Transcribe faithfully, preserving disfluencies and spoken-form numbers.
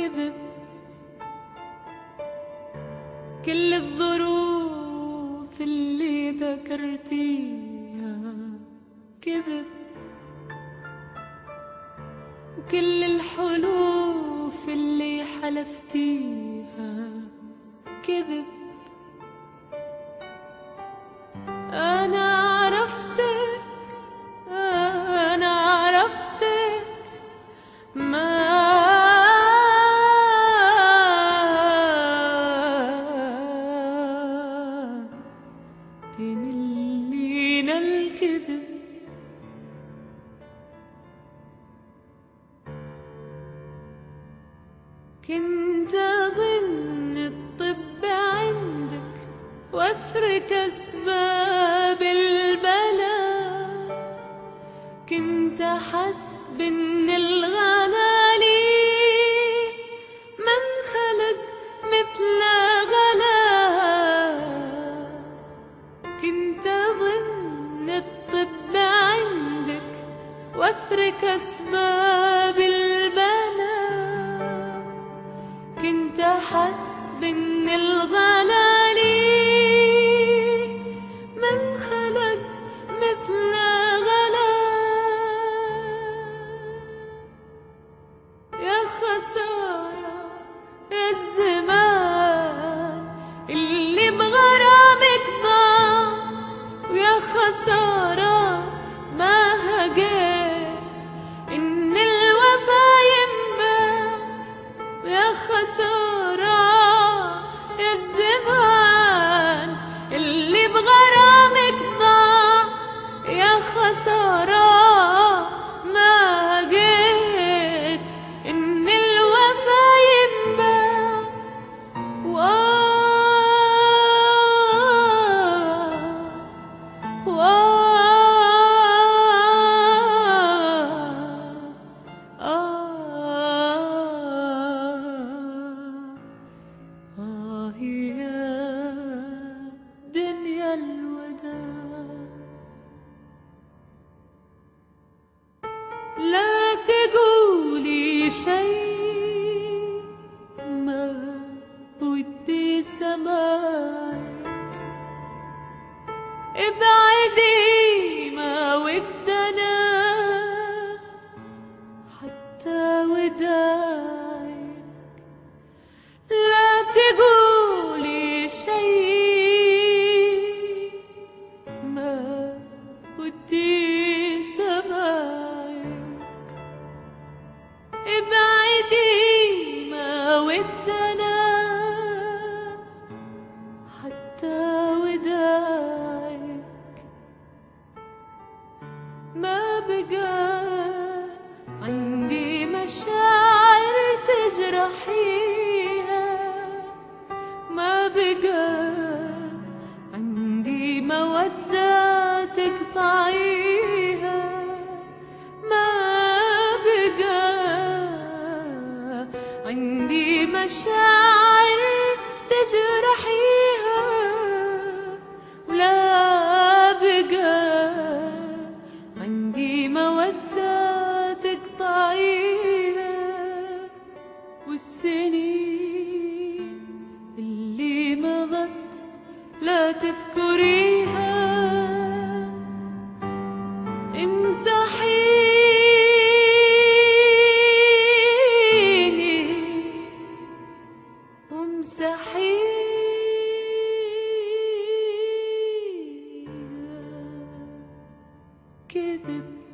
كذب. كل الظروف اللي ذكرتيها كذب، وكل الحلوف اللي حلفتيها كذب. أنا عرفتك، أنا عرفتك ما تملين الكذب. كنت أظن الطب عندك وأترك أسباب البلاء، كنت أحس بأن الغلالي من خلق مثل غلا. كنت أظن الطب عندك وأترك أسباب البلاء، كنت أحس بأن الغلالي من خلق مثل غلا. يا خسارة يا الزمان اللي بغرامك ضاع، ويا خسارة ما هجيت إن الوفا ينباع. يا خسارة يا الزمان اللي بغرامك ضاع، يا خسارة ما هجيت إن الوفا ينباع. وآه وآه آه يا دنيا الوداع. لا تقولي شيء ما ودي سماعك، ابعدي ما ودنا حتى وداعك. لا تقولي شيء ما ودي سماعك، ابعدي ما ودنا حتى وداعك. ما بقى عندي مشاعر تجرحيها، ما بقى عندي مودة تقطعيها، ما بقى عندي مشاعر تجرحيها، ولا بقى عندي مودة تقطعيها. والسنين اللي مضت لا تذكريها، امسحيني وامسحيها كذب.